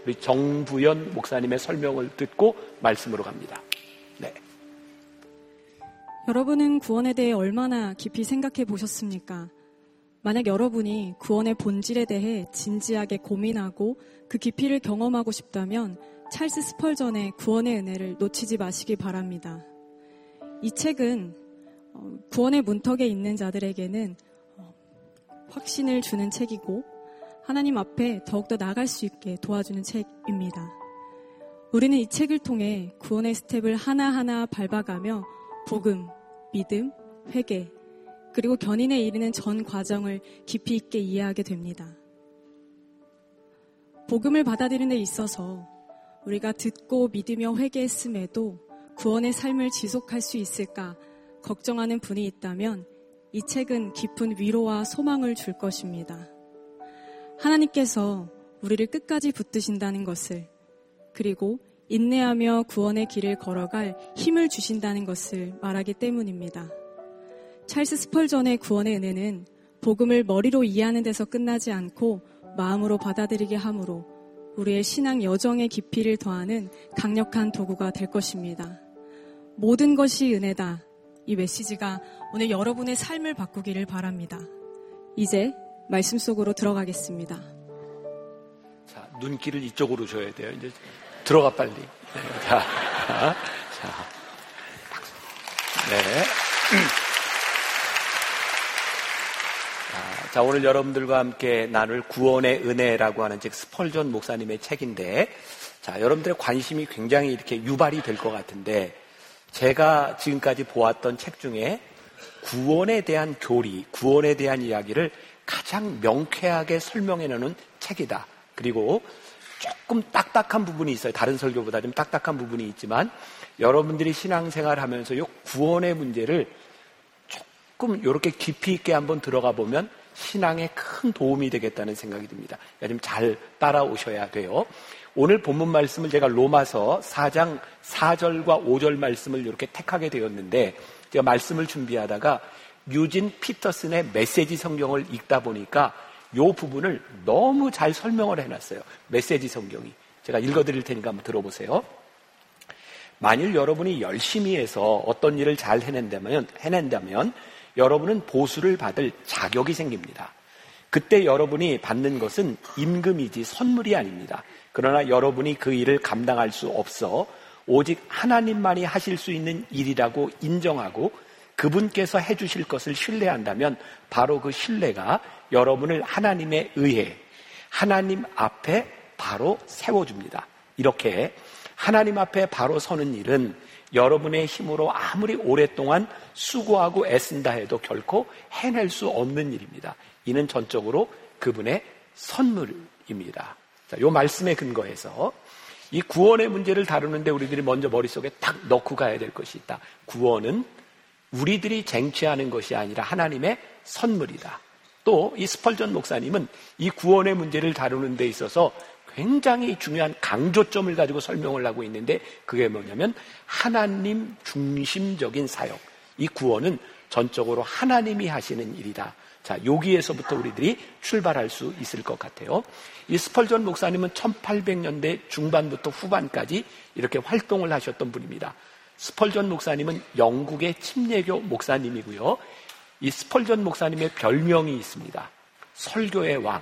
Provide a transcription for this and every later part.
우리 정부연 목사님의 설명을 듣고 말씀으로 갑니다. 네. 여러분은 구원에 대해 얼마나 깊이 생각해 보셨습니까? 만약 여러분이 구원의 본질에 대해 진지하게 고민하고 그 깊이를 경험하고 싶다면 찰스 스펄전의 구원의 은혜를 놓치지 마시기 바랍니다. 이 책은 구원의 문턱에 있는 자들에게는 확신을 주는 책이고 하나님 앞에 더욱더 나아갈 수 있게 도와주는 책입니다. 우리는 이 책을 통해 구원의 스텝을 하나하나 밟아가며 복음, 믿음, 회개, 그리고 견인에 이르는 전 과정을 깊이 있게 이해하게 됩니다. 복음을 받아들이는 데 있어서 우리가 듣고 믿으며 회개했음에도 구원의 삶을 지속할 수 있을까 걱정하는 분이 있다면 이 책은 깊은 위로와 소망을 줄 것입니다. 하나님께서 우리를 끝까지 붙드신다는 것을, 그리고 인내하며 구원의 길을 걸어갈 힘을 주신다는 것을 말하기 때문입니다. 찰스 스펄전의 구원의 은혜는 복음을 머리로 이해하는 데서 끝나지 않고 마음으로 받아들이게 함으로 우리의 신앙 여정의 깊이를 더하는 강력한 도구가 될 것입니다. 모든 것이 은혜다. 이 메시지가 오늘 여러분의 삶을 바꾸기를 바랍니다. 이제 말씀 속으로 들어가겠습니다. 자, 눈길을 이쪽으로 줘야 돼요. 이제 들어가 빨리. 네, 자. 네. 자, 오늘 여러분들과 함께 나눌 구원의 은혜라고 하는 책 스펄전 목사님의 책인데, 자, 여러분들의 관심이 굉장히 이렇게 유발이 될 것 같은데, 제가 지금까지 보았던 책 중에 구원에 대한 교리, 구원에 대한 이야기를 가장 명쾌하게 설명해내는 책이다. 그리고 조금 딱딱한 부분이 있어요. 다른 설교보다 좀 딱딱한 부분이 있지만 여러분들이 신앙생활 하면서 이 구원의 문제를 조금 이렇게 깊이 있게 한번 들어가 보면 신앙에 큰 도움이 되겠다는 생각이 듭니다. 좀 잘 따라오셔야 돼요. 오늘 본문 말씀을 제가 로마서 4장 4절과 5절 말씀을 이렇게 택하게 되었는데, 제가 말씀을 준비하다가 유진 피터슨의 메시지 성경을 읽다 보니까 이 부분을 너무 잘 설명을 해놨어요. 메시지 성경이. 제가 읽어드릴 테니까 한번 들어보세요. 만일 여러분이 열심히 해서 어떤 일을 잘 해낸다면 여러분은 보수를 받을 자격이 생깁니다. 그때 여러분이 받는 것은 임금이지 선물이 아닙니다. 그러나 여러분이 그 일을 감당할 수 없어 오직 하나님만이 하실 수 있는 일이라고 인정하고 그분께서 해주실 것을 신뢰한다면 바로 그 신뢰가 여러분을 하나님에 의해 하나님 앞에 바로 세워줍니다. 이렇게 하나님 앞에 바로 서는 일은 여러분의 힘으로 아무리 오랫동안 수고하고 애쓴다 해도 결코 해낼 수 없는 일입니다. 이는 전적으로 그분의 선물입니다. 자, 요 말씀에 근거해서 이 구원의 문제를 다루는데 우리들이 먼저 머릿속에 딱 넣고 가야 될 것이 있다. 구원은 우리들이 쟁취하는 것이 아니라 하나님의 선물이다. 또 이 스펄전 목사님은 이 구원의 문제를 다루는 데 있어서 굉장히 중요한 강조점을 가지고 설명을 하고 있는데, 그게 뭐냐면 하나님 중심적인 사역. 이 구원은 전적으로 하나님이 하시는 일이다. 자, 여기에서부터 우리들이 출발할 수 있을 것 같아요. 이 스펄전 목사님은 1800년대 중반부터 후반까지 이렇게 활동을 하셨던 분입니다. 스펄전 목사님은 영국의 침례교 목사님이고요. 이 스펄전 목사님의 별명이 있습니다. 설교의 왕.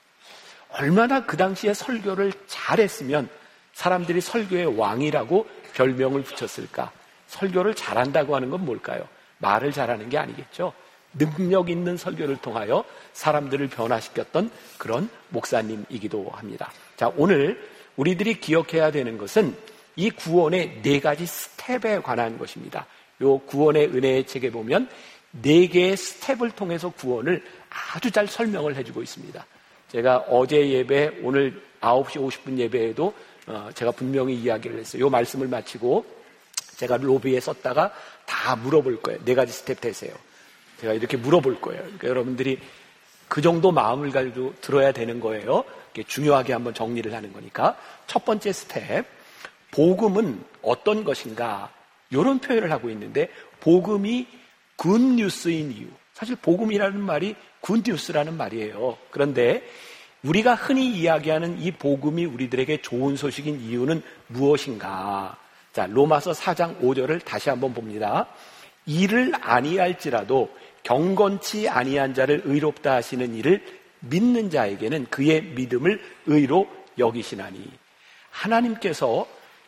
얼마나 그 당시에 설교를 잘했으면 사람들이 설교의 왕이라고 별명을 붙였을까? 설교를 잘한다고 하는 건 뭘까요? 말을 잘하는 게 아니겠죠. 능력 있는 설교를 통하여 사람들을 변화시켰던 그런 목사님이기도 합니다. 자, 오늘 우리들이 기억해야 되는 것은 이 구원의 4가지 스텝에 관한 것입니다. 이 구원의 은혜의 책에 보면 4개의 스텝을 통해서 구원을 아주 잘 설명을 해주고 있습니다. 제가 어제 예배, 오늘 9시 50분 예배에도 제가 분명히 이야기를 했어요. 이 말씀을 마치고 제가 로비에 섰다가 다 물어볼 거예요. 4가지 스텝 되세요. 제가 이렇게 물어볼 거예요. 그러니까 여러분들이 그 정도 마음을 가지고 들어야 되는 거예요. 중요하게 한번 정리를 하는 거니까. 첫 번째 스텝, 복음은 어떤 것인가? 이런 표현을 하고 있는데, 복음이 굿뉴스인 이유. 사실 복음이라는 말이 굿뉴스라는 말이에요. 그런데 우리가 흔히 이야기하는 이 복음이 우리들에게 좋은 소식인 이유는 무엇인가? 자, 로마서 4장 5절을 다시 한번 봅니다. 이를 아니할지라도 경건치 아니한 자를 의롭다 하시는 이를 믿는 자에게는 그의 믿음을 의로 여기시나니. 하나님께서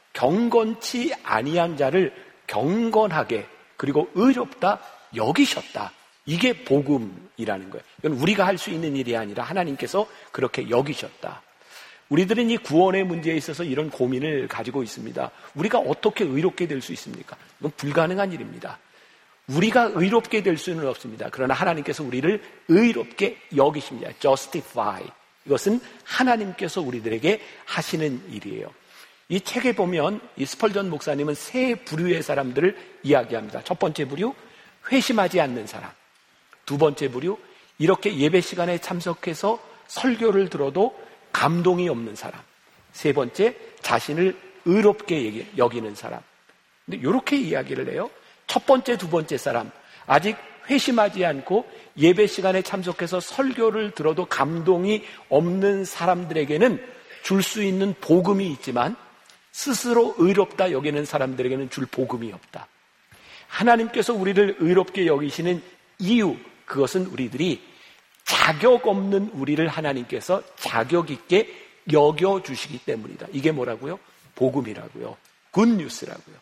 경건치 아니한 자를 경건하게 그리고 의롭다 여기셨다. 이게 복음이라는 거예요. 이건 우리가 할 수 있는 일이 아니라 하나님께서 그렇게 여기셨다. 우리들은 이 구원의 문제에 있어서 이런 고민을 가지고 있습니다. 우리가 어떻게 의롭게 될 수 있습니까? 이건 불가능한 일입니다. 우리가 의롭게 될 수는 없습니다. 그러나 하나님께서 우리를 의롭게 여기십니다. justify. 이것은 하나님께서 우리들에게 하시는 일이에요. 이 책에 보면 이 스펄전 목사님은 세 부류의 사람들을 이야기합니다. 첫 번째 부류, 회심하지 않는 사람. 두 번째 부류, 이렇게 예배 시간에 참석해서 설교를 들어도 감동이 없는 사람. 세 번째, 자신을 의롭게 여기는 사람. 근데 이렇게 이야기를 해요. 첫 번째, 두 번째 사람, 아직 회심하지 않고 예배 시간에 참석해서 설교를 들어도 감동이 없는 사람들에게는 줄 수 있는 복음이 있지만 스스로 의롭다 여기는 사람들에게는 줄 복음이 없다. 하나님께서 우리를 의롭게 여기시는 이유, 그것은 우리들이 자격 없는 우리를 하나님께서 자격 있게 여겨주시기 때문이다. 이게 뭐라고요? 복음이라고요. 굿뉴스라고요.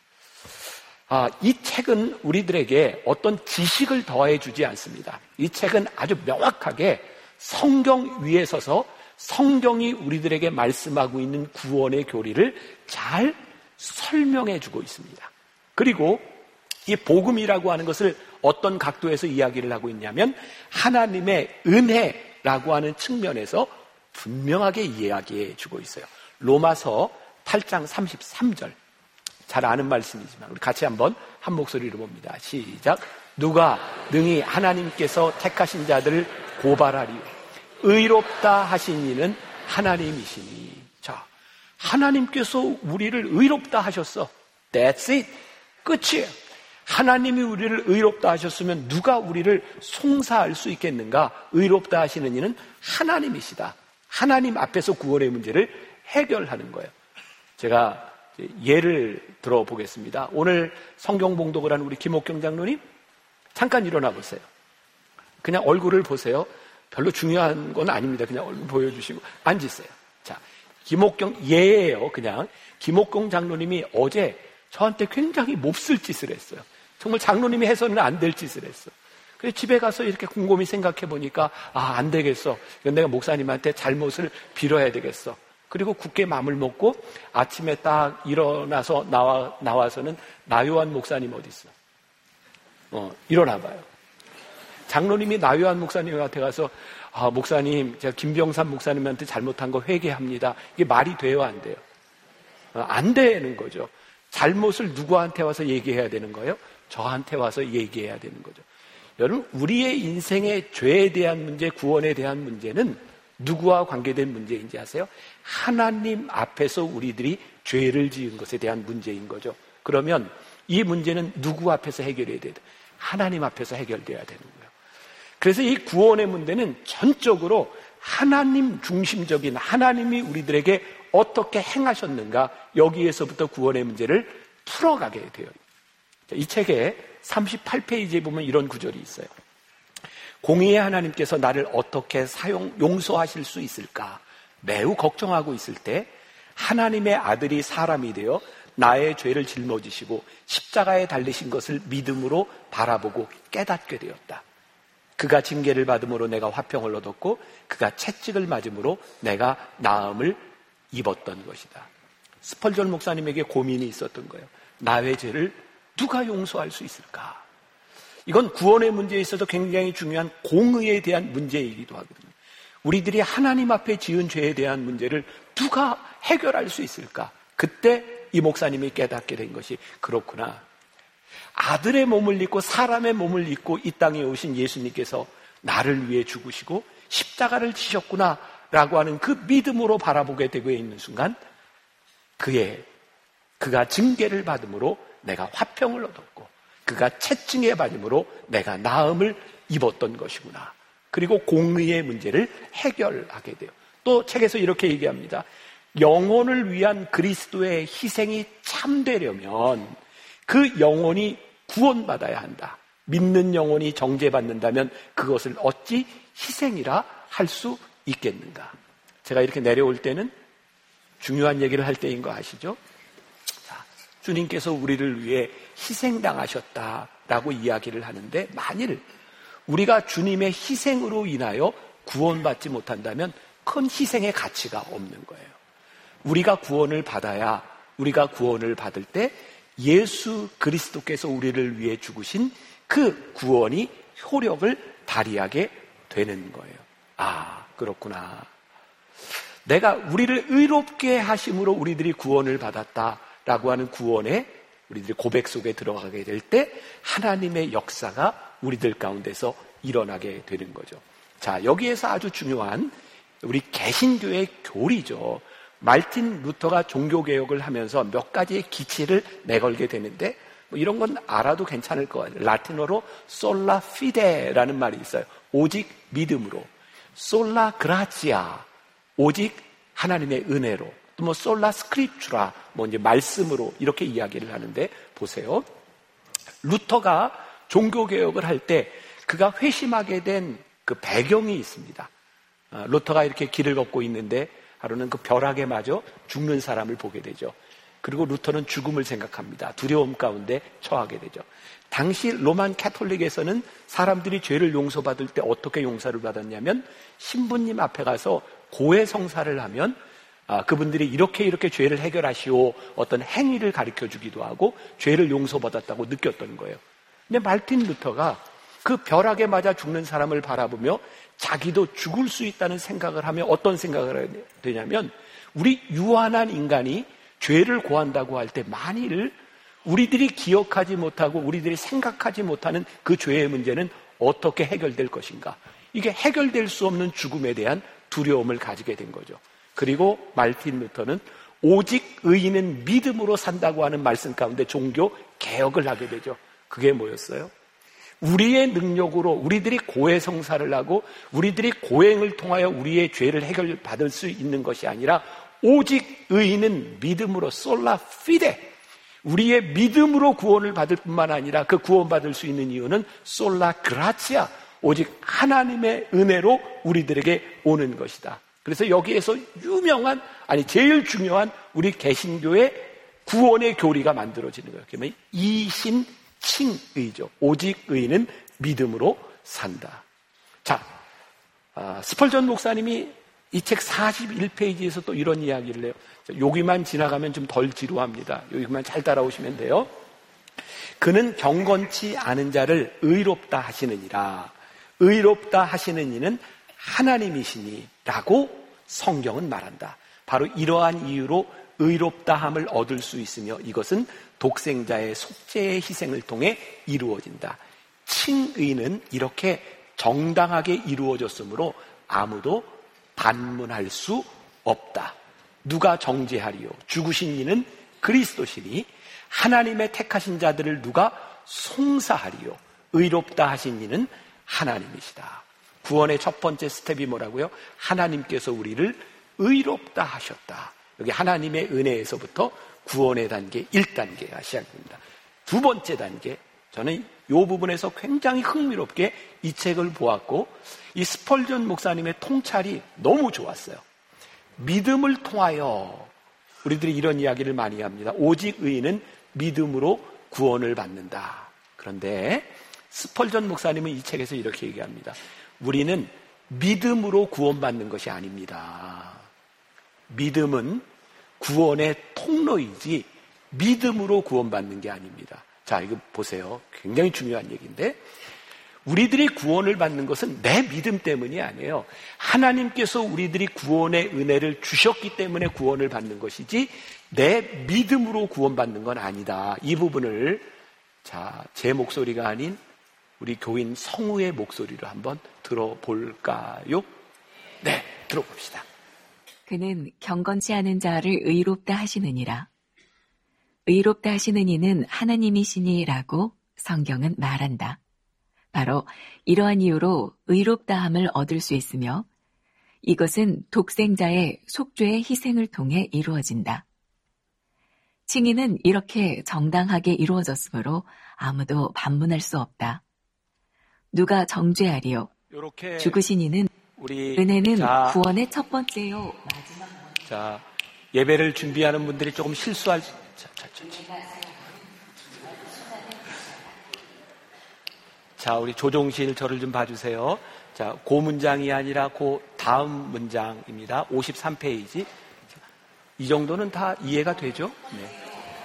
이 책은 우리들에게 어떤 지식을 더해주지 않습니다. 이 책은 아주 명확하게 성경 위에 서서 성경이 우리들에게 말씀하고 있는 구원의 교리를 잘 설명해주고 있습니다. 그리고 이 복음이라고 하는 것을 어떤 각도에서 이야기를 하고 있냐면 하나님의 은혜라고 하는 측면에서 분명하게 이야기해주고 있어요. 로마서 8장 33절. 잘 아는 말씀이지만 우리 같이 한번 한 목소리로 봅니다. 시작. 누가 능히 하나님께서 택하신 자들을 고발하리요. 의롭다 하신 이는 하나님이시니. 자, 하나님께서 우리를 의롭다 하셨어. That's it. 끝이에요. 하나님이 우리를 의롭다 하셨으면 누가 우리를 송사할 수 있겠는가? 의롭다 하시는 이는 하나님이시다. 하나님 앞에서 구원의 문제를 해결하는 거예요. 제가 예를 들어보겠습니다. 오늘 성경 봉독을 한 우리 김옥경 장로님, 잠깐 일어나 보세요. 그냥 얼굴을 보세요. 별로 중요한 건 아닙니다. 그냥 얼굴 보여주시고 앉으세요. 자, 김옥경 예예요. 그냥 김옥경 장로님이 어제 저한테 굉장히 몹쓸 짓을 했어요. 정말 장로님이 해서는 안 될 짓을 했어. 그래서 집에 가서 이렇게 곰곰이 생각해 보니까 안 되겠어. 이건 내가 목사님한테 잘못을 빌어야 되겠어. 그리고 굳게 마음을 먹고 아침에 딱 일어나서 나와서는 나요한 목사님 어디 있어? 일어나 봐요. 장로님이 나요한 목사님한테 가서 목사님, 제가 김병삼 목사님한테 잘못한 거 회개합니다. 이게 말이 돼요, 안 돼요? 안 되는 거죠. 잘못을 누구한테 와서 얘기해야 되는 거예요? 저한테 와서 얘기해야 되는 거죠. 여러분, 우리의 인생의 죄에 대한 문제, 구원에 대한 문제는 누구와 관계된 문제인지 아세요? 하나님 앞에서 우리들이 죄를 지은 것에 대한 문제인 거죠. 그러면 이 문제는 누구 앞에서 해결해야 돼요? 하나님 앞에서 해결돼야 되는 거예요. 그래서 이 구원의 문제는 전적으로 하나님 중심적인, 하나님이 우리들에게 어떻게 행하셨는가, 여기에서부터 구원의 문제를 풀어가게 돼요. 이 책의 38페이지에 보면 이런 구절이 있어요. 공의의 하나님께서 나를 어떻게 용서하실 수 있을까 매우 걱정하고 있을 때 하나님의 아들이 사람이 되어 나의 죄를 짊어지시고 십자가에 달리신 것을 믿음으로 바라보고 깨닫게 되었다. 그가 징계를 받음으로 내가 화평을 얻었고 그가 채찍을 맞음으로 내가 나음을 입었던 것이다. 스펄전 목사님에게 고민이 있었던 거예요. 나의 죄를 누가 용서할 수 있을까? 이건 구원의 문제에 있어서 굉장히 중요한 공의에 대한 문제이기도 하거든요. 우리들이 하나님 앞에 지은 죄에 대한 문제를 누가 해결할 수 있을까? 그때 이 목사님이 깨닫게 된 것이 그렇구나. 아들의 몸을 입고 사람의 몸을 입고 이 땅에 오신 예수님께서 나를 위해 죽으시고 십자가를 지셨구나 라고 하는 그 믿음으로 바라보게 되고 있는 순간 그가 징계를 받음으로 내가 화평을 얻었고 그가 채찍에 받음으로 내가 나음을 입었던 것이구나. 그리고 공의의 문제를 해결하게 돼요. 또 책에서 이렇게 얘기합니다. 영혼을 위한 그리스도의 희생이 참되려면 그 영혼이 구원받아야 한다. 믿는 영혼이 정죄받는다면 그것을 어찌 희생이라 할 수 있겠는가? 제가 이렇게 내려올 때는 중요한 얘기를 할 때인 거 아시죠? 자, 주님께서 우리를 위해 희생당하셨다라고 이야기를 하는데, 만일 우리가 주님의 희생으로 인하여 구원받지 못한다면 큰 희생의 가치가 없는 거예요. 우리가 구원을 받아야, 우리가 구원을 받을 때 예수 그리스도께서 우리를 위해 죽으신 그 구원이 효력을 발휘하게 되는 거예요. 아, 그렇구나. 내가 우리를 의롭게 하심으로 우리들이 구원을 받았다라고 하는 구원에 우리들이 고백 속에 들어가게 될 때 하나님의 역사가 우리들 가운데서 일어나게 되는 거죠. 자, 여기에서 아주 중요한 우리 개신교의 교리죠. 말틴 루터가 종교개혁을 하면서 몇 가지의 기치를 내걸게 되는데, 뭐 이런 건 알아도 괜찮을 것 같아요. 라틴어로 솔라 피데라는 말이 있어요. 오직 믿음으로. 솔라 그라치아, 오직 하나님의 은혜로. 또 뭐 솔라 스크립추라, 뭐 이제 말씀으로 이렇게 이야기를 하는데, 보세요. 루터가 종교개혁을 할 때 그가 회심하게 된 그 배경이 있습니다. 루터가 이렇게 길을 걷고 있는데 하루는 그 벼락에 맞아 죽는 사람을 보게 되죠. 그리고 루터는 죽음을 생각합니다. 두려움 가운데 처하게 되죠. 당시 로만 캐톨릭에서는 사람들이 죄를 용서받을 때 어떻게 용서를 받았냐면, 신부님 앞에 가서 고해성사를 하면 그분들이 이렇게 죄를 해결하시오, 어떤 행위를 가르쳐 주기도 하고 죄를 용서받았다고 느꼈던 거예요. 근데 말틴 루터가 그 벼락에 맞아 죽는 사람을 바라보며 자기도 죽을 수 있다는 생각을 하며 어떤 생각을 해야 되냐면, 우리 유한한 인간이 죄를 고한다고 할 때 만일 우리들이 기억하지 못하고 우리들이 생각하지 못하는 그 죄의 문제는 어떻게 해결될 것인가? 이게 해결될 수 없는 죽음에 대한 두려움을 가지게 된 거죠. 그리고 말틴 루터는 오직 의인은 믿음으로 산다고 하는 말씀 가운데 종교 개혁을 하게 되죠. 그게 뭐였어요? 우리의 능력으로 우리들이 고해성사를 하고 우리들이 고행을 통하여 우리의 죄를 해결받을 수 있는 것이 아니라, 오직 의인은 믿음으로, 솔라 피데, 우리의 믿음으로 구원을 받을 뿐만 아니라 그 구원받을 수 있는 이유는 솔라 그라치아, 오직 하나님의 은혜로 우리들에게 오는 것이다. 그래서 여기에서 유명한, 제일 중요한 우리 개신교의 구원의 교리가 만들어지는 거예요. 그러면 이신칭의죠. 오직 의인은 믿음으로 산다. 자, 스펄전 목사님이 이 책 41페이지에서 또 이런 이야기를 해요. 여기만 지나가면 좀 덜 지루합니다. 여기만 잘 따라오시면 돼요. 그는 경건치 않은 자를 의롭다 하시느니라. 의롭다 하시는 이는 하나님이시니 라고 성경은 말한다. 바로 이러한 이유로 의롭다함을 얻을 수 있으며 이것은 독생자의 속죄의 희생을 통해 이루어진다. 칭의는 이렇게 정당하게 이루어졌으므로 아무도 반문할 수 없다. 누가 정죄하리요? 죽으신 이는 그리스도시니 하나님의 택하신 자들을 누가 송사하리요? 의롭다 하신 이는 하나님이시다. 구원의 첫 번째 스텝이 뭐라고요? 하나님께서 우리를 의롭다 하셨다. 여기 하나님의 은혜에서부터 구원의 단계 1단계가 시작됩니다. 두 번째 단계, 저는 이 부분에서 굉장히 흥미롭게 이 책을 보았고 이 스펄전 목사님의 통찰이 너무 좋았어요. 믿음을 통하여 우리들이 이런 이야기를 많이 합니다. 오직 의인은 믿음으로 구원을 받는다. 그런데 스펄전 목사님은 이 책에서 이렇게 얘기합니다. 우리는 믿음으로 구원받는 것이 아닙니다. 믿음은 구원의 통로이지 믿음으로 구원받는 게 아닙니다. 자, 이거 보세요. 굉장히 중요한 얘기인데, 우리들이 구원을 받는 것은 내 믿음 때문이 아니에요. 하나님께서 우리들이 구원의 은혜를 주셨기 때문에 구원을 받는 것이지 내 믿음으로 구원받는 건 아니다. 이 부분을 제 목소리가 아닌 우리 교인 성우의 목소리로 한번 들어볼까요? 네, 들어봅시다. 그는 경건치 않은 자를 의롭다 하시느니라. 의롭다 하시는 이는 하나님이시니라고 성경은 말한다. 바로 이러한 이유로 의롭다함을 얻을 수 있으며 이것은 독생자의 속죄의 희생을 통해 이루어진다. 칭의는 이렇게 정당하게 이루어졌으므로 아무도 반문할 수 없다. 누가 정죄하리요? 죽으신 이는 은혜는 구원의 첫 번째요 마지막. 자, 예배를 준비하는 분들이 조금 실수할. 자, 우리 조종실 저를 좀 봐주세요. 자, 그 문장이 아니라 그 다음 문장입니다. 53페이지. 이 정도는 다 이해가 되죠? 네.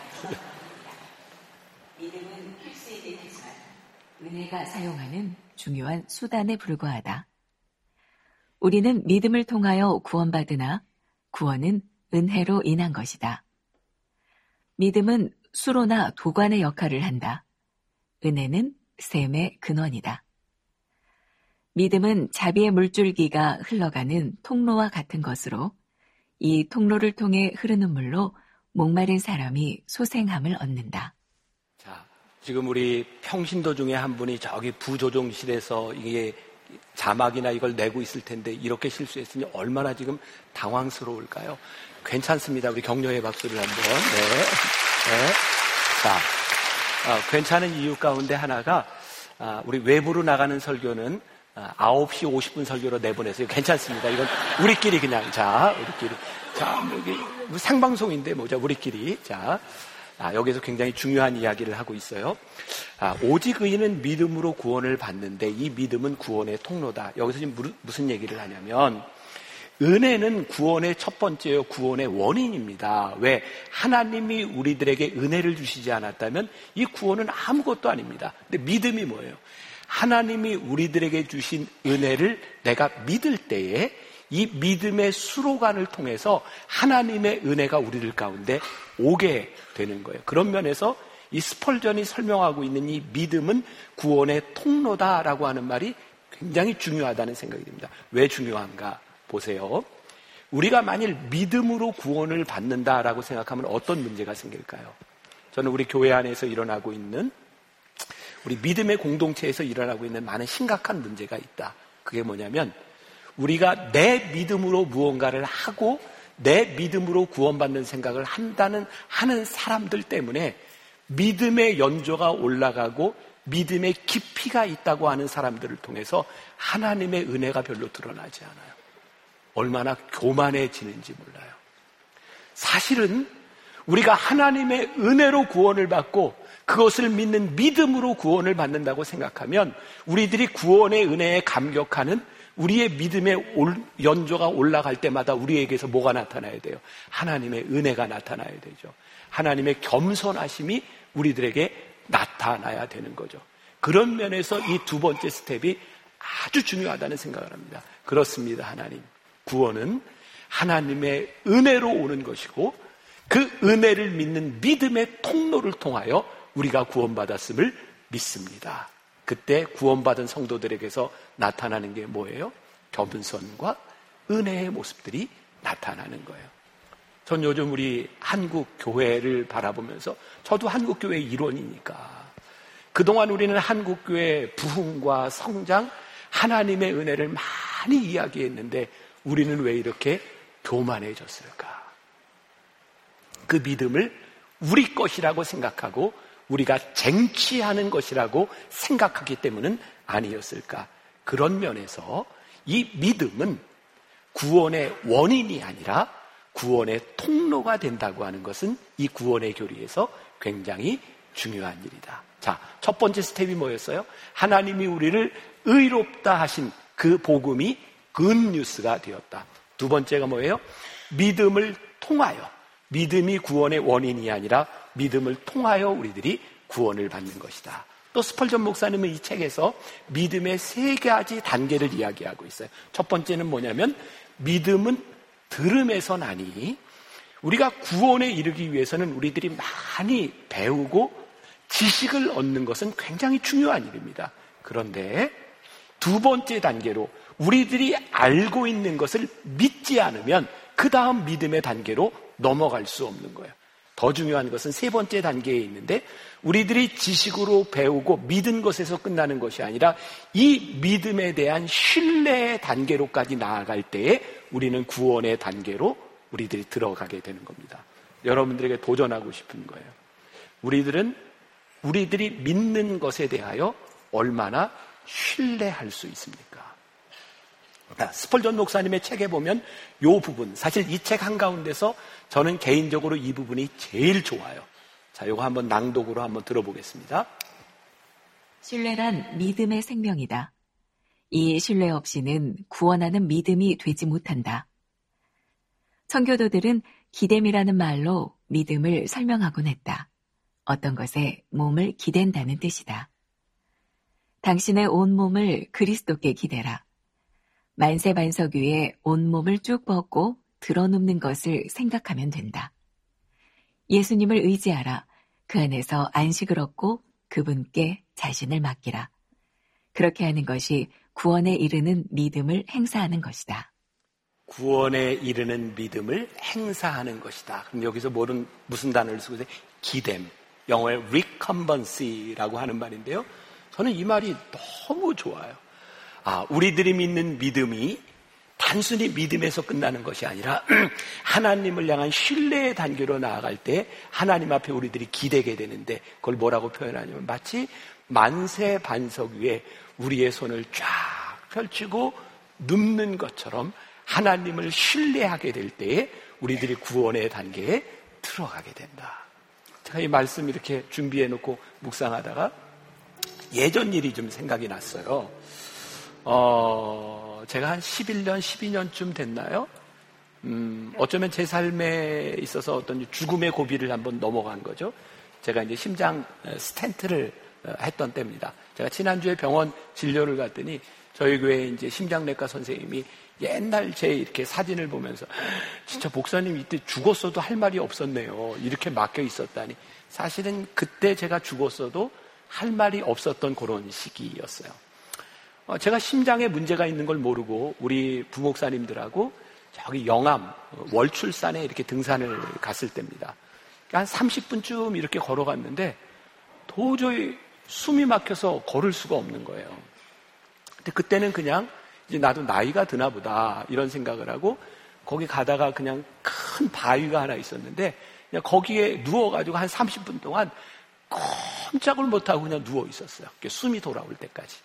믿음은 필수이긴 하지만 은혜가 사용하는 중요한 수단에 불과하다. 우리는 믿음을 통하여 구원받으나 구원은 은혜로 인한 것이다. 믿음은 수로나 도관의 역할을 한다. 은혜는 샘의 근원이다. 믿음은 자비의 물줄기가 흘러가는 통로와 같은 것으로 이 통로를 통해 흐르는 물로 목마른 사람이 소생함을 얻는다. 자, 지금 우리 평신도 중에 한 분이 저기 부조종실에서 이게 자막이나 이걸 내고 있을 텐데 이렇게 실수했으니 얼마나 지금 당황스러울까요? 괜찮습니다. 우리 격려의 박수를 한번. 네. 자, 괜찮은 이유 가운데 하나가 우리 외부로 나가는 설교는 9시 50분 설교로 내보내서 괜찮습니다. 이건 우리끼리 그냥 우리끼리 여기 생방송인데 뭐죠? 우리끼리 여기서 굉장히 중요한 이야기를 하고 있어요. 오직 의인은 믿음으로 구원을 받는데 이 믿음은 구원의 통로다. 여기서 지금 무슨 얘기를 하냐면 은혜는 구원의 첫 번째요, 구원의 원인입니다. 왜? 하나님이 우리들에게 은혜를 주시지 않았다면 이 구원은 아무것도 아닙니다. 근데 믿음이 뭐예요? 하나님이 우리들에게 주신 은혜를 내가 믿을 때에 이 믿음의 수로관을 통해서 하나님의 은혜가 우리들 가운데 오게 되는 거예요. 그런 면에서 이 스펄전이 설명하고 있는 이 믿음은 구원의 통로다라고 하는 말이 굉장히 중요하다는 생각이 듭니다. 왜 중요한가? 보세요. 우리가 만일 믿음으로 구원을 받는다라고 생각하면 어떤 문제가 생길까요? 저는 우리 교회 안에서 일어나고 있는 우리 믿음의 공동체에서 일어나고 있는 많은 심각한 문제가 있다. 그게 뭐냐면 우리가 내 믿음으로 무언가를 하고 내 믿음으로 구원받는 생각을 하는 사람들 때문에 믿음의 연조가 올라가고 믿음의 깊이가 있다고 하는 사람들을 통해서 하나님의 은혜가 별로 드러나지 않아요. 얼마나 교만해지는지 몰라요. 사실은 우리가 하나님의 은혜로 구원을 받고 그것을 믿는 믿음으로 구원을 받는다고 생각하면 우리들이 구원의 은혜에 감격하는 우리의 믿음의 연조가 올라갈 때마다 우리에게서 뭐가 나타나야 돼요? 하나님의 은혜가 나타나야 되죠. 하나님의 겸손하심이 우리들에게 나타나야 되는 거죠. 그런 면에서 이 두 번째 스텝이 아주 중요하다는 생각을 합니다. 그렇습니다. 하나님. 구원은 하나님의 은혜로 오는 것이고 그 은혜를 믿는 믿음의 통로를 통하여 우리가 구원받았음을 믿습니다. 그때 구원받은 성도들에게서 나타나는 게 뭐예요? 겸손과 은혜의 모습들이 나타나는 거예요. 전 요즘 우리 한국 교회를 바라보면서 저도 한국 교회의 일원이니까 그동안 우리는 한국 교회의 부흥과 성장, 하나님의 은혜를 많이 이야기했는데 우리는 왜 이렇게 교만해졌을까? 그 믿음을 우리 것이라고 생각하고 우리가 쟁취하는 것이라고 생각하기 때문은 아니었을까? 그런 면에서 이 믿음은 구원의 원인이 아니라 구원의 통로가 된다고 하는 것은 이 구원의 교리에서 굉장히 중요한 일이다. 자, 첫 번째 스텝이 뭐였어요? 하나님이 우리를 의롭다 하신 그 복음이 굿뉴스가 되었다. 두 번째가 뭐예요? 믿음을 통하여, 믿음이 구원의 원인이 아니라 믿음을 통하여 우리들이 구원을 받는 것이다. 또 스펄전 목사님은 이 책에서 믿음의 세 가지 단계를 이야기하고 있어요. 첫 번째는 뭐냐면 믿음은 들음에서 나니 우리가 구원에 이르기 위해서는 우리들이 많이 배우고 지식을 얻는 것은 굉장히 중요한 일입니다. 그런데 두 번째 단계로 우리들이 알고 있는 것을 믿지 않으면 그 다음 믿음의 단계로 넘어갈 수 없는 거예요. 더 중요한 것은 세 번째 단계에 있는데 우리들이 지식으로 배우고 믿은 것에서 끝나는 것이 아니라 이 믿음에 대한 신뢰의 단계로까지 나아갈 때에 우리는 구원의 단계로 우리들이 들어가게 되는 겁니다. 여러분들에게 도전하고 싶은 거예요. 우리들이 믿는 것에 대하여 얼마나 신뢰할 수 있습니까? 스펄전 목사님의 책에 보면 이 부분, 사실 이 책 한가운데서 저는 개인적으로 이 부분이 제일 좋아요. 자, 이거 한번 낭독으로 한번 들어보겠습니다. 신뢰란 믿음의 생명이다. 이 신뢰 없이는 구원하는 믿음이 되지 못한다. 청교도들은 기댐이라는 말로 믿음을 설명하곤 했다. 어떤 것에 몸을 기댄다는 뜻이다. 당신의 온몸을 그리스도께 기대라. 만세반석 위에 온몸을 쭉 뻗고 드러눕는 것을 생각하면 된다. 예수님을 의지하라. 그 안에서 안식을 얻고 그분께 자신을 맡기라. 그렇게 하는 것이 구원에 이르는 믿음을 행사하는 것이다. 구원에 이르는 믿음을 행사하는 것이다. 그럼 여기서 무슨 단어를 쓰고 있어요? 기댐. 영어의 recumbency라고 하는 말인데요. 저는 이 말이 너무 좋아요. 우리들이 믿는 믿음이 단순히 믿음에서 끝나는 것이 아니라 하나님을 향한 신뢰의 단계로 나아갈 때 하나님 앞에 우리들이 기대게 되는데 그걸 뭐라고 표현하냐면 마치 만세 반석 위에 우리의 손을 쫙 펼치고 눕는 것처럼 하나님을 신뢰하게 될 때에 우리들이 구원의 단계에 들어가게 된다. 제가 이 말씀 이렇게 준비해 놓고 묵상하다가 예전 일이 좀 생각이 났어요. 제가 한 11년, 12년쯤 됐나요? 어쩌면 제 삶에 있어서 어떤 죽음의 고비를 한번 넘어간 거죠. 제가 이제 심장 스텐트를 했던 때입니다. 제가 지난주에 병원 진료를 갔더니 저희 교회 이제 심장내과 선생님이 옛날 제 이렇게 사진을 보면서 진짜 목사님 이때 죽었어도 할 말이 없었네요. 이렇게 막혀 있었다니. 사실은 그때 제가 죽었어도 할 말이 없었던 그런 시기였어요. 제가 심장에 문제가 있는 걸 모르고 우리 부목사님들하고 저기 영암 월출산에 이렇게 등산을 갔을 때입니다. 한 30분쯤 이렇게 걸어갔는데 도저히 숨이 막혀서 걸을 수가 없는 거예요. 근데 그때는 그냥 이제 나도 나이가 드나 보다 이런 생각을 하고 거기 가다가 그냥 큰 바위가 하나 있었는데 그냥 거기에 누워가지고 한 30분 동안 꼼짝을 못하고 그냥 누워 있었어요. 숨이 돌아올 때까지.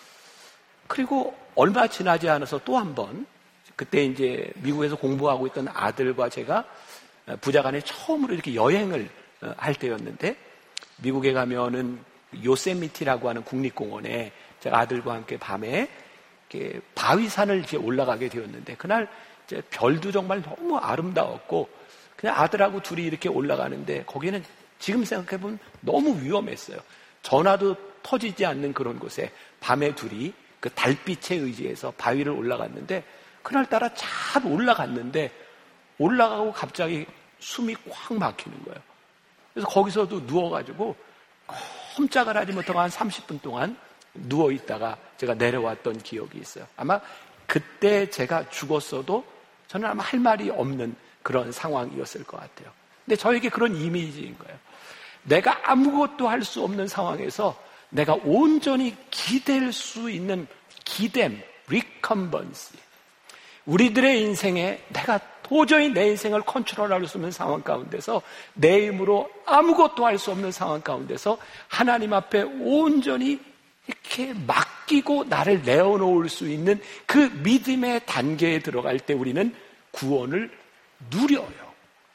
그리고 얼마 지나지 않아서 또 한 번, 그때 이제 미국에서 공부하고 있던 아들과 제가 부자간에 처음으로 이렇게 여행을 할 때였는데, 미국에 가면은 요세미티라고 하는 국립공원에 제가 아들과 함께 밤에 이렇게 바위산을 이제 올라가게 되었는데, 그날 이제 별도 정말 너무 아름다웠고, 그냥 아들하고 둘이 이렇게 올라가는데, 거기는 지금 생각해보면 너무 위험했어요. 전화도 터지지 않는 그런 곳에 밤에 둘이 그 달빛에 의지해서 바위를 올라갔는데 그날따라 잘 올라갔는데 올라가고 갑자기 숨이 꽉 막히는 거예요. 그래서 거기서도 누워가지고 꼼짝을 하지 못하고 한 30분 동안 누워있다가 제가 내려왔던 기억이 있어요. 아마 그때 제가 죽었어도 저는 아마 할 말이 없는 그런 상황이었을 것 같아요. 근데 저에게 그런 이미지인 거예요. 내가 아무것도 할 수 없는 상황에서 내가 온전히 기댈 수 있는 기댐, recumbency. 우리들의 인생에 내가 도저히 내 인생을 컨트롤할 수 없는 상황 가운데서 내 힘으로 아무것도 할 수 없는 상황 가운데서 하나님 앞에 온전히 이렇게 맡기고 나를 내어놓을 수 있는 그 믿음의 단계에 들어갈 때 우리는 구원을 누려요.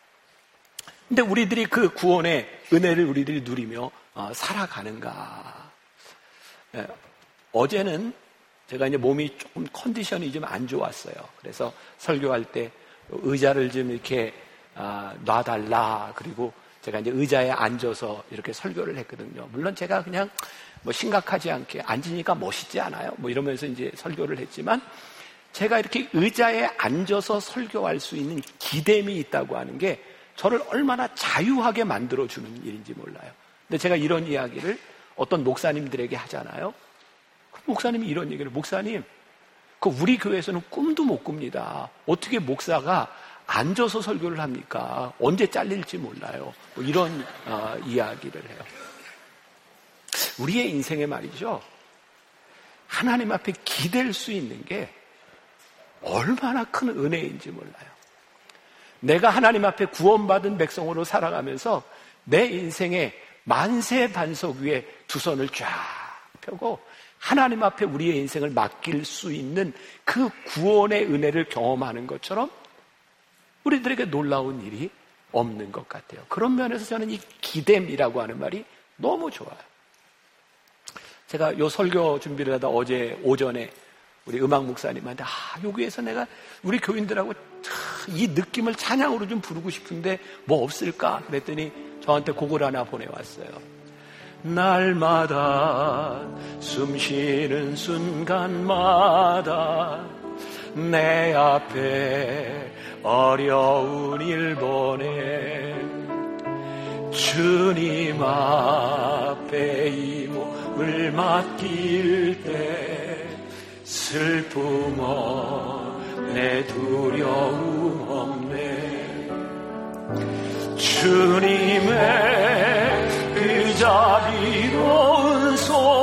근데 우리들이 그 구원의 은혜를 우리들이 누리며 살아가는가? 어제는 제가 이제 몸이 조금 컨디션이 좀 안 좋았어요. 그래서 설교할 때 의자를 좀 이렇게 놔달라. 그리고 제가 이제 의자에 앉아서 이렇게 설교를 했거든요. 물론 제가 그냥 뭐 심각하지 않게 앉으니까 멋있지 않아요? 뭐 이러면서 이제 설교를 했지만 제가 이렇게 의자에 앉아서 설교할 수 있는 기댐이 있다고 하는 게 저를 얼마나 자유하게 만들어주는 일인지 몰라요. 근데 제가 이런 이야기를 어떤 목사님들에게 하잖아요. 그 목사님이 이런 얘기를, 목사님, 그 우리 교회에서는 꿈도 못 꿉니다. 어떻게 목사가 앉아서 설교를 합니까? 언제 잘릴지 몰라요. 뭐 이런 이야기를 해요. 우리의 인생에 말이죠. 하나님 앞에 기댈 수 있는 게 얼마나 큰 은혜인지 몰라요. 내가 하나님 앞에 구원받은 백성으로 살아가면서 내 인생의 만세 반석 위에 두 손을 쫙 펴고 하나님 앞에 우리의 인생을 맡길 수 있는 그 구원의 은혜를 경험하는 것처럼 우리들에게 놀라운 일이 없는 것 같아요. 그런 면에서 저는 이 기댐이라고 하는 말이 너무 좋아요. 제가 요 설교 준비를 하다 어제 오전에 우리 음악 목사님한테 여기에서 내가 우리 교인들하고 이 느낌을 찬양으로 좀 부르고 싶은데 뭐 없을까? 그랬더니 저한테 곡을 하나 보내왔어요. 날마다 숨 쉬는 순간마다 내 앞에 어려운 일 보내 주님 앞에 이 몸을 맡길 때 슬픔 없네 두려움 없네 주님의 그 자비로운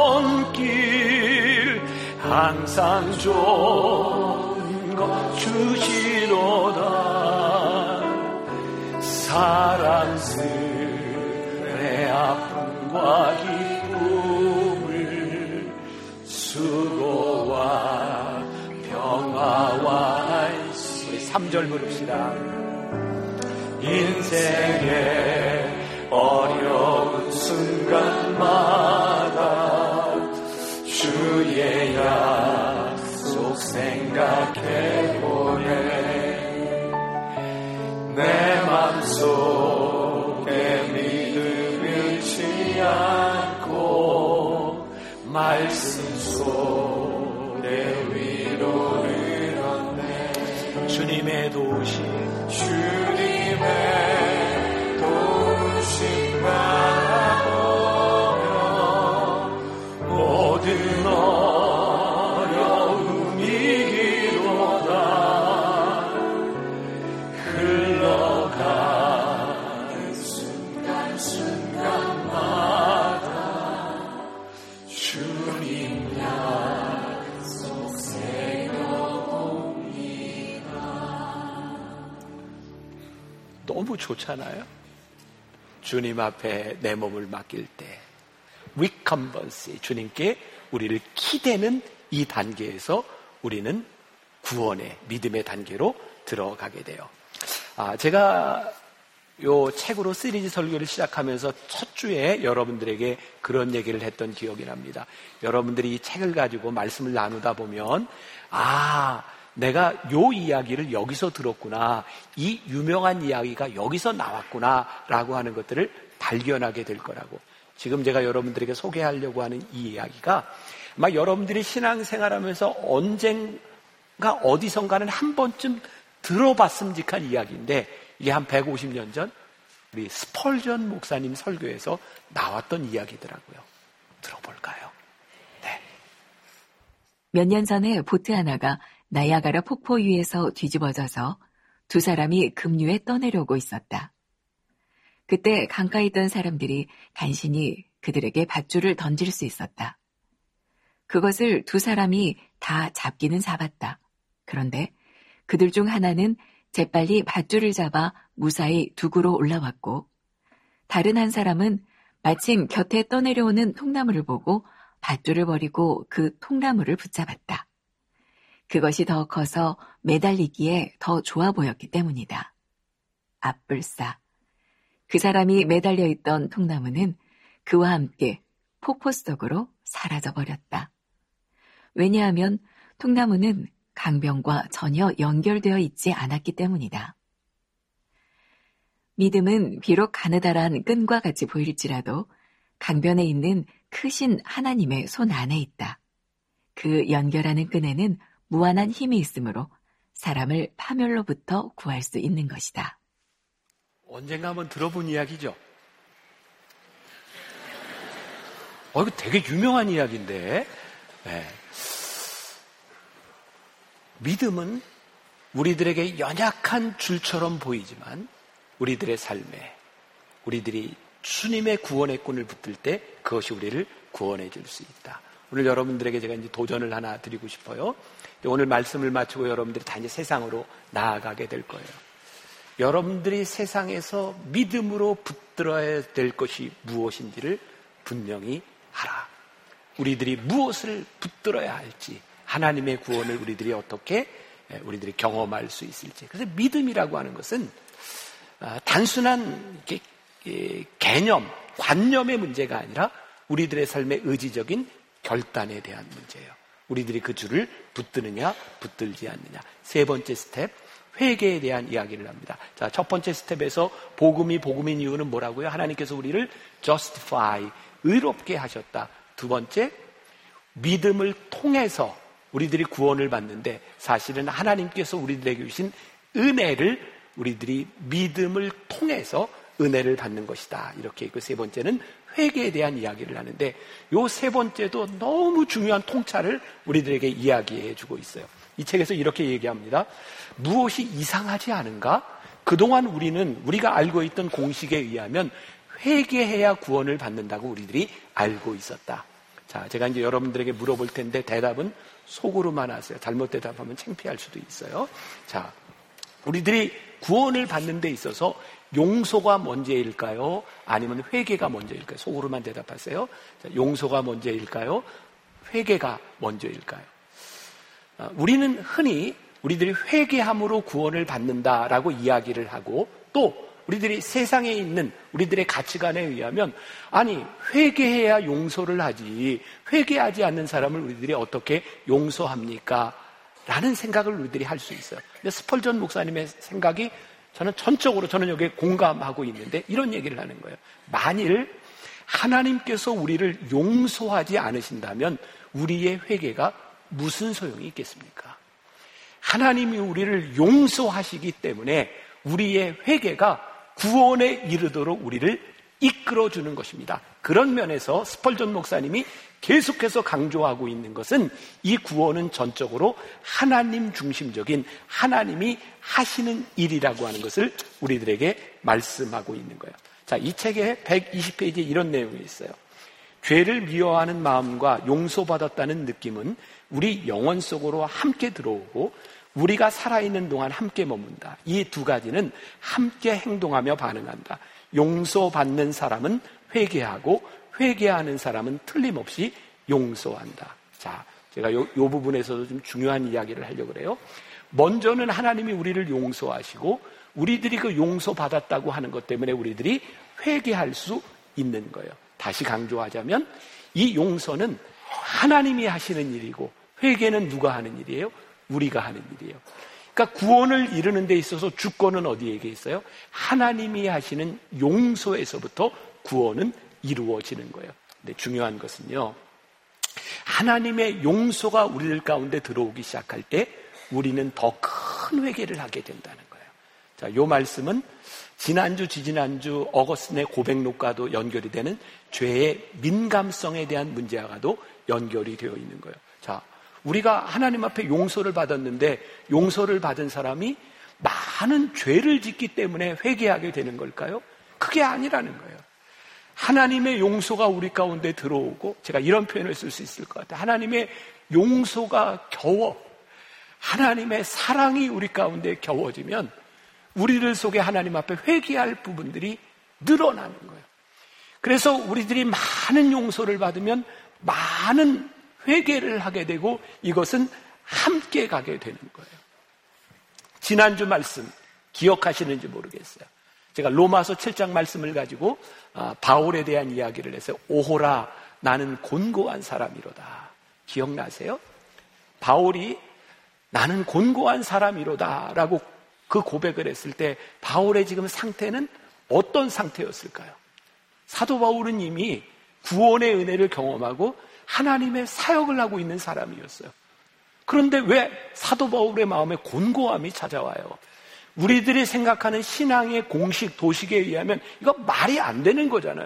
손길 항상 좋은 것 주시도다 사랑스레 아픔과 기쁨을 수고와 평화와 안식 우리 3절 부릅시다. 인생의 어려운 순간마다 주의 약속 생각해보네 내 맘속에 믿음 잃지 않고 말씀 속에 위로를 얻네 주님의 도우심 주님의 도우심 바라보며 모든 어려움 이기로다 흘러가는 순간순간마다 주님 약속 새겨봅니다. 너무 좋잖아요. 주님 앞에 내 몸을 맡길 때 리컴번시 주님께 우리를 기대는 이 단계에서 우리는 구원의 믿음의 단계로 들어가게 돼요. 제가 요 책으로 시리즈 설교를 시작하면서 첫 주에 여러분들에게 그런 얘기를 했던 기억이 납니다. 여러분들이 이 책을 가지고 말씀을 나누다 보면 내가 요 이야기를 여기서 들었구나, 이 유명한 이야기가 여기서 나왔구나 라고 하는 것들을 발견하게 될 거라고. 지금 제가 여러분들에게 소개하려고 하는 이 이야기가 아마 여러분들이 신앙생활하면서 언젠가 어디선가는 한 번쯤 들어봤음직한 이야기인데 이게 한 150년 전 우리 스펄전 목사님 설교에서 나왔던 이야기더라고요. 들어볼까요? 네. 몇 년 전에 보트 하나가 나야가라 폭포 위에서 뒤집어져서 두 사람이 급류에 떠내려오고 있었다. 그때 강가에 있던 사람들이 간신히 그들에게 밧줄을 던질 수 있었다. 그것을 두 사람이 다 잡기는 잡았다. 그런데 그들 중 하나는 재빨리 밧줄을 잡아 무사히 둑으로 올라왔고 다른 한 사람은 마침 곁에 떠내려오는 통나무를 보고 밧줄을 버리고 그 통나무를 붙잡았다. 그것이 더 커서 매달리기에 더 좋아 보였기 때문이다. 앞불싸. 그 사람이 매달려 있던 통나무는 그와 함께 폭포 속으로 사라져버렸다. 왜냐하면 통나무는 강변과 전혀 연결되어 있지 않았기 때문이다. 믿음은 비록 가느다란 끈과 같이 보일지라도 강변에 있는 크신 하나님의 손 안에 있다. 그 연결하는 끈에는 무한한 힘이 있으므로 사람을 파멸로부터 구할 수 있는 것이다. 언젠가 한번 들어본 이야기죠? 이거 되게 유명한 이야기인데, 네. 믿음은 우리들에게 연약한 줄처럼 보이지만 우리들의 삶에 우리들이 주님의 구원의 끈을 붙들 때 그것이 우리를 구원해 줄 수 있다. 오늘 여러분들에게 제가 이제 도전을 하나 드리고 싶어요. 오늘 말씀을 마치고 여러분들이 다 이제 세상으로 나아가게 될 거예요. 여러분들이 세상에서 믿음으로 붙들어야 될 것이 무엇인지를 분명히 알아. 우리들이 무엇을 붙들어야 할지, 하나님의 구원을 우리들이 어떻게 우리들이 경험할 수 있을지. 그래서 믿음이라고 하는 것은 단순한 개념, 관념의 문제가 아니라 우리들의 삶의 의지적인 결단에 대한 문제예요. 우리들이 그 줄을 붙드느냐 붙들지 않느냐. 세 번째 스텝, 회개에 대한 이야기를 합니다. 자, 첫 번째 스텝에서 복음이 복음인 이유는 뭐라고요? 하나님께서 우리를 justify, 의롭게 하셨다. 두 번째, 믿음을 통해서 우리들이 구원을 받는데 사실은 하나님께서 우리들에게 주신 은혜를 우리들이 믿음을 통해서 은혜를 받는 것이다. 이렇게 있고, 세 번째는 회개에 대한 이야기를 하는데 요 세 번째도 너무 중요한 통찰을 우리들에게 이야기해 주고 있어요. 이 책에서 이렇게 얘기합니다. 무엇이 이상하지 않은가? 그동안 우리가 알고 있던 공식에 의하면 회개해야 구원을 받는다고 우리들이 알고 있었다. 자, 제가 이제 여러분들에게 물어볼 텐데 대답은 속으로만 하세요. 잘못 대답하면 창피할 수도 있어요. 자, 우리들이 구원을 받는 데 있어서 용서가 먼저일까요? 아니면 회개가 먼저일까요? 속으로만 대답하세요. 자, 용서가 먼저일까요? 회개가 먼저일까요? 우리는 흔히 우리들이 회개함으로 구원을 받는다라고 이야기를 하고, 또 우리들이 세상에 있는 우리들의 가치관에 의하면 아니 회개해야 용서를 하지 회개하지 않는 사람을 우리들이 어떻게 용서합니까? 라는 생각을 우리들이 할 수 있어요. 근데 스펄전 목사님의 생각이 저는 여기에 공감하고 있는데 이런 얘기를 하는 거예요. 만일 하나님께서 우리를 용서하지 않으신다면 우리의 회개가 무슨 소용이 있겠습니까? 하나님이 우리를 용서하시기 때문에 우리의 회개가 구원에 이르도록 우리를 이끌어주는 것입니다. 그런 면에서 스펄전 목사님이 계속해서 강조하고 있는 것은 이 구원은 전적으로 하나님 중심적인 하나님이 하시는 일이라고 하는 것을 우리들에게 말씀하고 있는 거예요. 자, 이 책의 120페이지에 이런 내용이 있어요. 죄를 미워하는 마음과 용서받았다는 느낌은 우리 영혼 속으로 함께 들어오고 우리가 살아있는 동안 함께 머문다. 이 두 가지는 함께 행동하며 반응한다. 용서받는 사람은 회개하고 회개하는 사람은 틀림없이 용서한다. 자, 제가 요 부분에서도 좀 중요한 이야기를 하려고 그래요. 먼저는 하나님이 우리를 용서하시고 우리들이 그 용서받았다고 하는 것 때문에 우리들이 회개할 수 있는 거예요. 다시 강조하자면 이 용서는 하나님이 하시는 일이고 회개는 누가 하는 일이에요? 우리가 하는 일이에요. 그러니까 구원을 이루는 데 있어서 주권은 어디에 있어요? 하나님이 하시는 용서에서부터 구원은 이루어지는 거예요. 근데 중요한 것은요, 하나님의 용서가 우리들 가운데 들어오기 시작할 때 우리는 더 큰 회개를 하게 된다는 거예요. 자, 요 말씀은 지지난주 어거스틴의 고백록과도 연결이 되는 죄의 민감성에 대한 문제와도 연결이 되어 있는 거예요. 자, 우리가 하나님 앞에 용서를 받았는데 용서를 받은 사람이 많은 죄를 짓기 때문에 회개하게 되는 걸까요? 그게 아니라는 거예요. 하나님의 용서가 우리 가운데 들어오고, 제가 이런 표현을 쓸 수 있을 것 같아요. 하나님의 용서가 하나님의 사랑이 우리 가운데 겨워지면 우리들 속에 하나님 앞에 회개할 부분들이 늘어나는 거예요. 그래서 우리들이 많은 용서를 받으면 많은 회개를 하게 되고 이것은 함께 가게 되는 거예요. 지난주 말씀 기억하시는지 모르겠어요. 제가 로마서 7장 말씀을 가지고 바울에 대한 이야기를 했어요. 오호라 나는 곤고한 사람이로다. 기억나세요? 바울이 나는 곤고한 사람이로다 라고 그 고백을 했을 때 바울의 지금 상태는 어떤 상태였을까요? 사도 바울은 이미 구원의 은혜를 경험하고 하나님의 사역을 하고 있는 사람이었어요. 그런데 왜 사도 바울의 마음에 곤고함이 찾아와요? 우리들이 생각하는 신앙의 공식, 도식에 의하면 이거 말이 안 되는 거잖아요.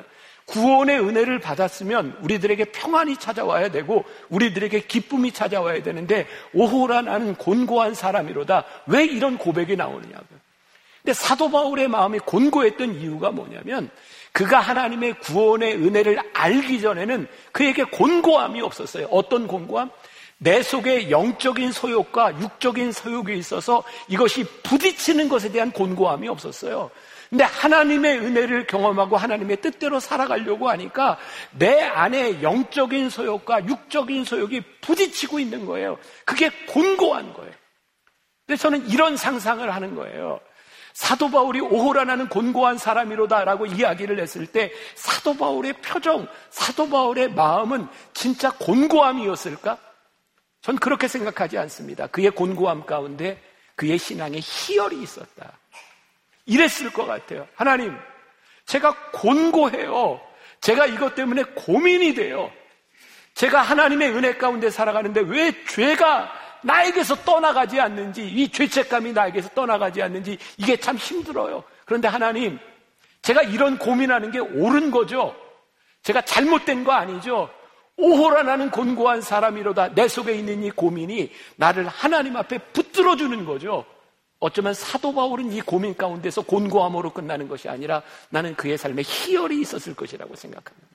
구원의 은혜를 받았으면 우리들에게 평안이 찾아와야 되고 우리들에게 기쁨이 찾아와야 되는데 오호라 나는 곤고한 사람이로다. 왜 이런 고백이 나오느냐고요. 근데 사도 바울의 마음이 곤고했던 이유가 뭐냐면 그가 하나님의 구원의 은혜를 알기 전에는 그에게 곤고함이 없었어요. 어떤 곤고함? 내 속에 영적인 소욕과 육적인 소욕이 있어서 이것이 부딪히는 것에 대한 곤고함이 없었어요. 근데 하나님의 은혜를 경험하고 하나님의 뜻대로 살아가려고 하니까 내 안에 영적인 소욕과 육적인 소욕이 부딪히고 있는 거예요. 그게 곤고한 거예요. 그래서 저는 이런 상상을 하는 거예요. 사도 바울이 오호라 나는 곤고한 사람이로다라고 이야기를 했을 때 사도 바울의 표정, 사도 바울의 마음은 진짜 곤고함이었을까? 전 그렇게 생각하지 않습니다. 그의 곤고함 가운데 그의 신앙에 희열이 있었다. 이랬을 것 같아요. 하나님, 제가 곤고해요. 제가 이것 때문에 고민이 돼요. 제가 하나님의 은혜 가운데 살아가는데 왜 죄가 나에게서 떠나가지 않는지, 이 죄책감이 나에게서 떠나가지 않는지 이게 참 힘들어요. 그런데 하나님, 제가 이런 고민하는 게 옳은 거죠? 제가 잘못된 거 아니죠? 오호라 나는 곤고한 사람이로다. 내 속에 있는 이 고민이 나를 하나님 앞에 붙들어주는 거죠. 어쩌면 사도 바울은 이 고민 가운데서 곤고함으로 끝나는 것이 아니라 나는 그의 삶에 희열이 있었을 것이라고 생각합니다.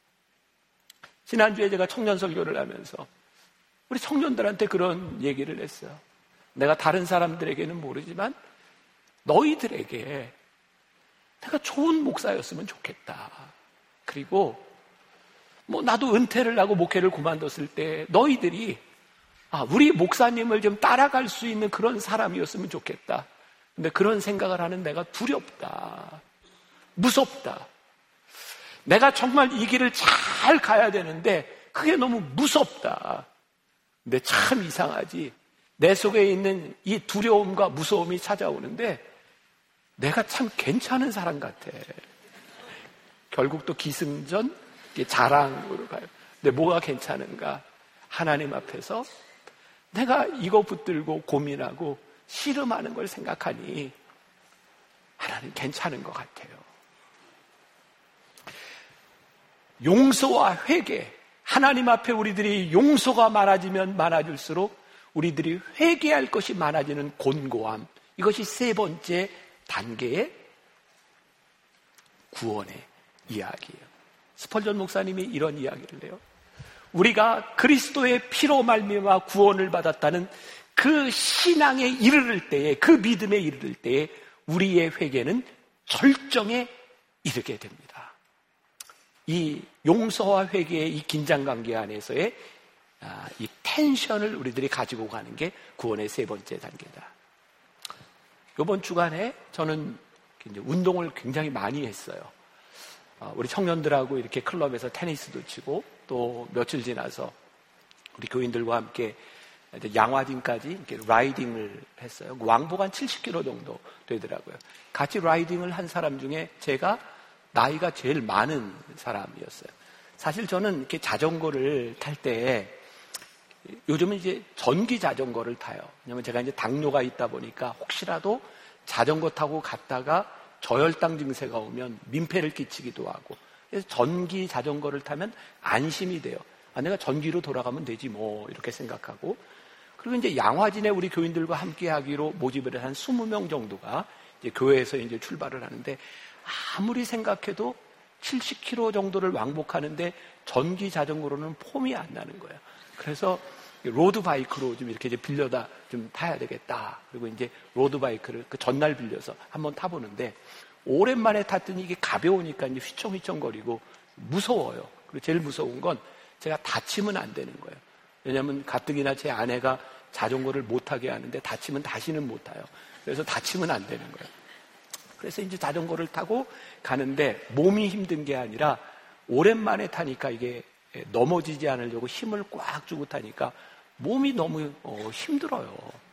지난주에 제가 청년 설교를 하면서 우리 청년들한테 그런 얘기를 했어요. 내가 다른 사람들에게는 모르지만 너희들에게 내가 좋은 목사였으면 좋겠다. 그리고 나도 은퇴를 하고 목회를 그만뒀을 때 너희들이 우리 목사님을 좀 따라갈 수 있는 그런 사람이었으면 좋겠다. 근데 그런 생각을 하는 내가 두렵다. 무섭다. 내가 정말 이 길을 잘 가야 되는데 그게 너무 무섭다. 근데 참 이상하지. 내 속에 있는 이 두려움과 무서움이 찾아오는데 내가 참 괜찮은 사람 같아. 결국 또 기승전 자랑으로 가요. 근데 뭐가 괜찮은가? 하나님 앞에서 내가 이거 붙들고 고민하고 씨름하는 걸 생각하니 하나님 괜찮은 것 같아요. 용서와 회개, 하나님 앞에 우리들이 용서가 많아지면 많아질수록 우리들이 회개할 것이 많아지는 곤고함, 이것이 세 번째 단계의 구원의 이야기예요. 스펄전 목사님이 이런 이야기를 해요. 우리가 그리스도의 피로 말미암아 구원을 받았다는 그 신앙에 이르를 때에, 그 믿음에 이르를 때에 우리의 회개는 절정에 이르게 됩니다. 이 용서와 회개의 이 긴장관계 안에서의 이 텐션을 우리들이 가지고 가는 게 구원의 세 번째 단계다. 이번 주간에 저는 운동을 굉장히 많이 했어요. 우리 청년들하고 이렇게 클럽에서 테니스도 치고 또 며칠 지나서 우리 교인들과 함께 양화진까지 이렇게 라이딩을 했어요. 왕복 한 70km 정도 되더라고요. 같이 라이딩을 한 사람 중에 제가 나이가 제일 많은 사람이었어요. 사실 저는 이렇게 자전거를 탈 때 요즘은 이제 전기 자전거를 타요. 왜냐면 제가 이제 당뇨가 있다 보니까 혹시라도 자전거 타고 갔다가 저혈당 증세가 오면 민폐를 끼치기도 하고, 그래서 전기 자전거를 타면 안심이 돼요. 내가 전기로 돌아가면 되지 뭐 이렇게 생각하고, 그리고 이제 양화진에 우리 교인들과 함께 하기로 모집을 한 20명 정도가 이제 교회에서 이제 출발을 하는데 아무리 생각해도 70km 정도를 왕복하는데 전기 자전거로는 폼이 안 나는 거예요. 그래서 로드바이크로 좀 이렇게 이제 빌려다 좀 타야 되겠다. 그리고 이제 로드바이크를 그 전날 빌려서 한번 타보는데 오랜만에 탔더니 이게 가벼우니까 이제 휘청휘청거리고 무서워요. 그리고 제일 무서운 건 제가 다치면 안 되는 거예요. 왜냐하면 가뜩이나 제 아내가 자전거를 못 타게 하는데 다치면 다시는 못 타요. 그래서 다치면 안 되는 거예요. 그래서 이제 자전거를 타고 가는데 몸이 힘든 게 아니라 오랜만에 타니까 이게 넘어지지 않으려고 힘을 꽉 주고 타니까 몸이 너무 힘들어요.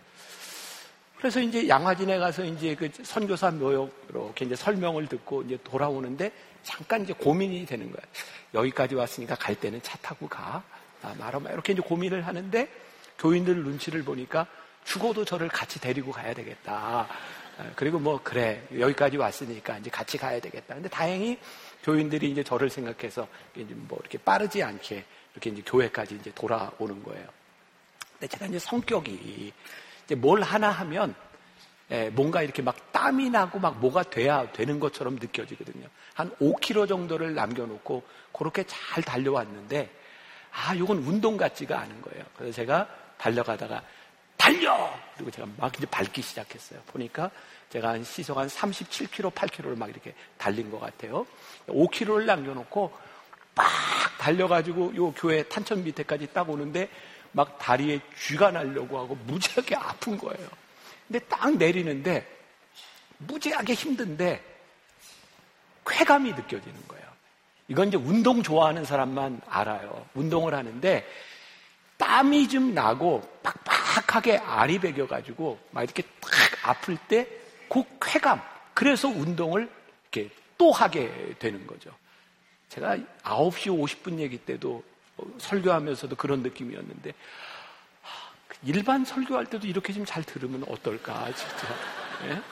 그래서 이제 양화진에 가서 이제 그 선교사 묘역으로 이렇게 이제 설명을 듣고 이제 돌아오는데 잠깐 이제 고민이 되는 거예요. 여기까지 왔으니까 갈 때는 차 타고 가. 말아봐. 이렇게 이제 고민을 하는데 교인들 눈치를 보니까 죽어도 저를 같이 데리고 가야 되겠다. 그리고 뭐 그래 여기까지 왔으니까 이제 같이 가야 되겠다. 근데 다행히 교인들이 이제 저를 생각해서 이제 뭐 이렇게 빠르지 않게 이렇게 이제 교회까지 이제 돌아오는 거예요. 근데 제가 이제 성격이 이제 뭘 하나 하면 뭔가 이렇게 막 땀이 나고 막 뭐가 돼야 되는 것처럼 느껴지거든요. 한 5km 정도를 남겨놓고 그렇게 잘 달려왔는데 이건 운동 같지가 않은 거예요. 그래서 제가 달려가다가 달려! 그리고 제가 막 이제 밟기 시작했어요. 보니까 제가 한 시속 한 37km, 8km를 막 이렇게 달린 것 같아요. 5km를 남겨놓고 막 달려가지고 요 교회 탄천 밑에까지 딱 오는데 막 다리에 쥐가 나려고 하고 무지하게 아픈 거예요. 근데 딱 내리는데 무지하게 힘든데 쾌감이 느껴지는 거예요. 이건 이제 운동 좋아하는 사람만 알아요. 운동을 하는데 땀이 좀 나고 빡빡하게 알이 배겨가지고 막 이렇게 탁 아플 때 그 쾌감, 그래서 운동을 이렇게 또 하게 되는 거죠. 제가 9시 50분 얘기 때도 설교하면서도 그런 느낌이었는데 일반 설교할 때도 이렇게 좀 잘 들으면 어떨까 진짜. 예?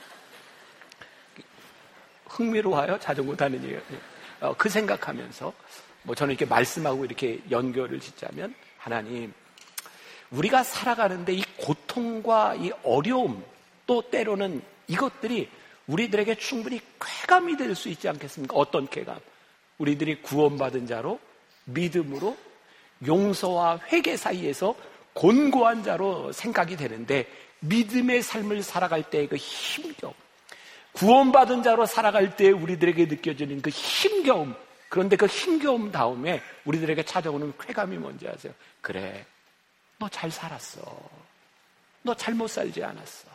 흥미로워요? 자전거 타는 얘기. 그 생각하면서 뭐 저는 이렇게 말씀하고 이렇게 연결을 짓자면 하나님, 우리가 살아가는데 이 고통과 이 어려움 또 때로는 이것들이 우리들에게 충분히 쾌감이 될 수 있지 않겠습니까? 어떤 쾌감? 우리들이 구원받은 자로 믿음으로 용서와 회개 사이에서 곤고한 자로 생각이 되는데 믿음의 삶을 살아갈 때의 그 힘겨움, 구원받은 자로 살아갈 때 우리들에게 느껴지는 그 힘겨움, 그런데 그 힘겨움 다음에 우리들에게 찾아오는 쾌감이 뭔지 아세요? 그래, 너 잘 살았어. 너 잘못 살지 않았어.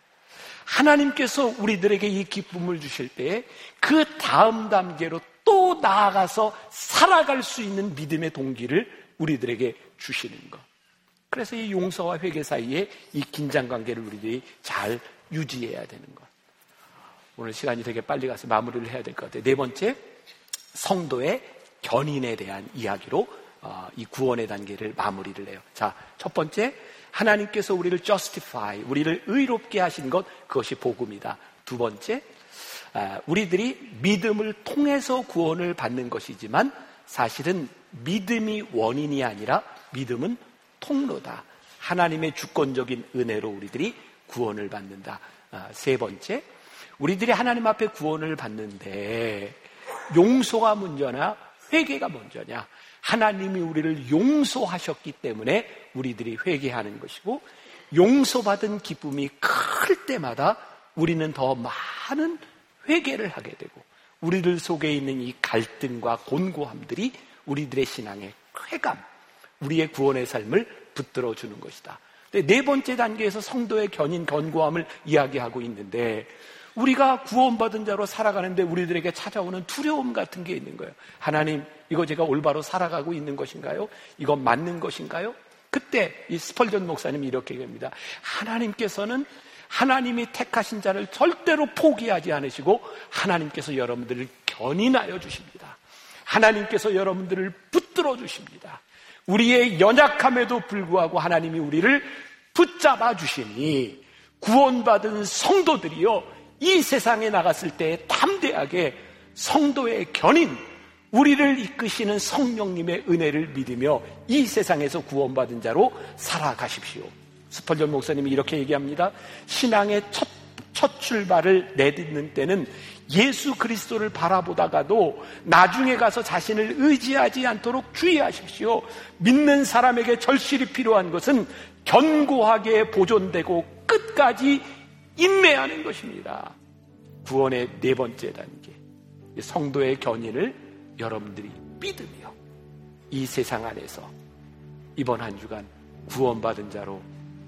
하나님께서 우리들에게 이 기쁨을 주실 때 그 다음 단계로 또 나아가서 살아갈 수 있는 믿음의 동기를 우리들에게 주시는 것. 그래서 이 용서와 회개 사이에 이 긴장관계를 우리들이 잘 유지해야 되는 것. 오늘 시간이 되게 빨리 가서 마무리를 해야 될 것 같아요. 네 번째, 성도의 견인에 대한 이야기로 이 구원의 단계를 마무리를 해요. 자, 첫 번째, 하나님께서 우리를 justify, 우리를 의롭게 하신 것, 그것이 복음이다. 두 번째, 우리들이 믿음을 통해서 구원을 받는 것이지만 사실은 믿음이 원인이 아니라 믿음은 통로다. 하나님의 주권적인 은혜로 우리들이 구원을 받는다. 세 번째, 우리들이 하나님 앞에 구원을 받는데 용서가 먼저냐 회개가 먼저냐? 하나님이 우리를 용서하셨기 때문에 우리들이 회개하는 것이고, 용서받은 기쁨이 클 때마다 우리는 더 많은 회개를 하게 되고, 우리들 속에 있는 이 갈등과 곤고함들이 우리들의 신앙의 쾌감, 우리의 구원의 삶을 붙들어 주는 것이다. 네 번째 단계에서 성도의 견인, 견고함을 이야기하고 있는데, 우리가 구원받은 자로 살아가는데 우리들에게 찾아오는 두려움 같은 게 있는 거예요. 하나님, 이거 제가 올바로 살아가고 있는 것인가요? 이건 맞는 것인가요? 그때 이 스펄전 목사님이 이렇게 얘기합니다. 하나님께서는 하나님이 택하신 자를 절대로 포기하지 않으시고 하나님께서 여러분들을 견인하여 주십니다. 하나님께서 여러분들을 붙들어 주십니다. 우리의 연약함에도 불구하고 하나님이 우리를 붙잡아 주시니 구원받은 성도들이요, 이 세상에 나갔을 때 담대하게 성도의 견인, 우리를 이끄시는 성령님의 은혜를 믿으며 이 세상에서 구원받은 자로 살아가십시오. 스펄전 목사님이 이렇게 얘기합니다. 신앙의 첫 출발을 내딛는 때는 예수 그리스도를 바라보다가도 나중에 가서 자신을 의지하지 않도록 주의하십시오. 믿는 사람에게 절실히 필요한 것은 견고하게 보존되고 끝까지 인내하는 것입니다. 구원의 네 번째 단계, 성도의 견인을 여러분들이 믿으며 이 세상 안에서 이번 한 주간 구원받은 자로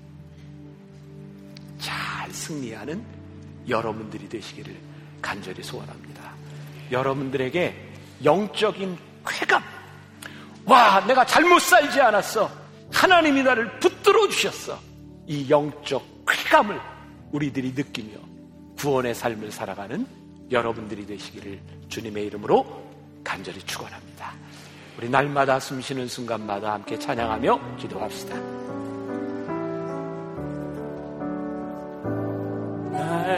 잘 승리하는 여러분들이 되시기를 간절히 소원합니다. 여러분들에게 영적인 쾌감, 와, 내가 잘못 살지 않았어, 하나님이 나를 붙들어 주셨어, 이 영적 쾌감을 우리들이 느끼며 구원의 삶을 살아가는 여러분들이 되시기를 주님의 이름으로 간절히 축원합니다. 우리 날마다 숨쉬는 순간마다 함께 찬양하며 기도합시다.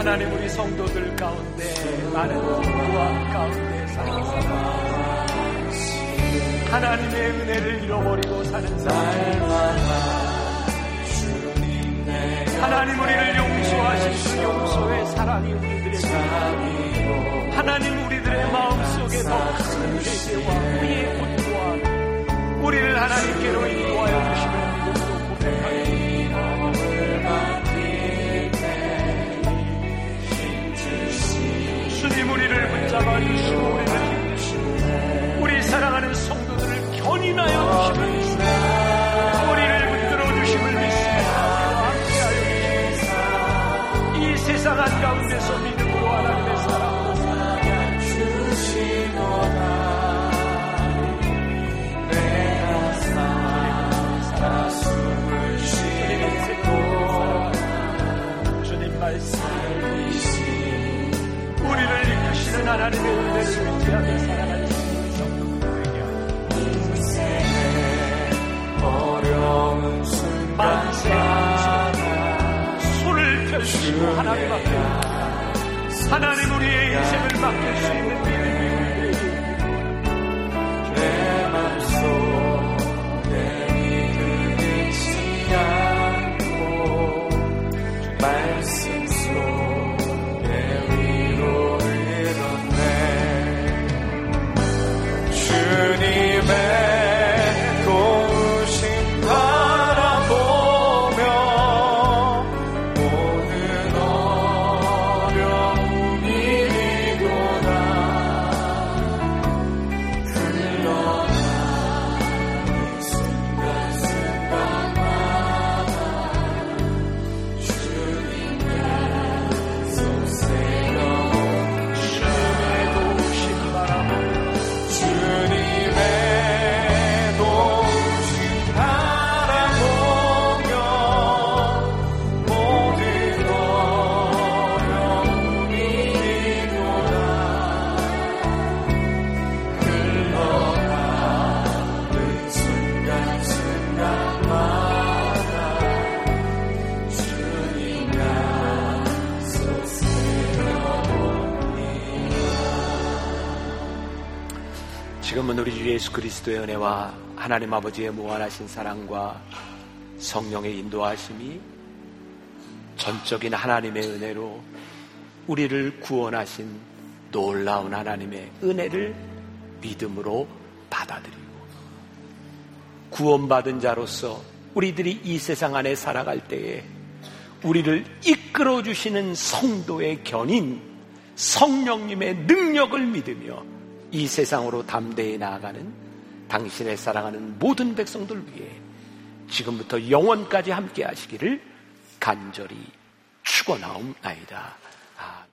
하나님, 우리 성도들 가운데 많은 불안 가운데 사는 사람, 하나님의 은혜를 잃어버리고 사는 사람, 하나님 우리를 용서하신 그 용서의 사랑이 우리들에게, 하나님 우리들의 마음속에 더 큰 회개와 후회의 온도와 우리를 하나님께로 인도하여 주시는 믿음으로 고백하겠습니다. 주님 우리를 붙잡아 주시고 우리를 힘주시고 우리 사랑하는 성도들을 견인하여 주시면 우리를 붙들어 주심을 믿습니다. 함께하여 주시옵소서. 이 세상 한가운데서 믿음으로 하나님의 사랑으로 살아가야 주시노라. 내가 살았음을 쉬고 주님 말씀을 우리를 이끄시는 하나님의 은혜를 의지하며 살아가는 어려운 순간마다 손을 펴주시고 하나님 앞에 하나님 우리의 인생을 맡길 수 있는 믿음이 우리에게 내 맘속 내 믿음이 지 않고 말씀 속에 위로를 얻네. 주님의 지금은 우리 주 예수 그리스도의 은혜와 하나님 아버지의 무한하신 사랑과 성령의 인도하심이 전적인 하나님의 은혜로 우리를 구원하신 놀라운 하나님의 은혜를 믿음으로 받아들이고 구원받은 자로서 우리들이 이 세상 안에 살아갈 때에 우리를 이끌어주시는 성도의 견인 성령님의 능력을 믿으며 이 세상으로 담대히 나아가는 당신의 사랑하는 모든 백성들 위해 지금부터 영원까지 함께 하시기를 간절히 축원하옵나이다.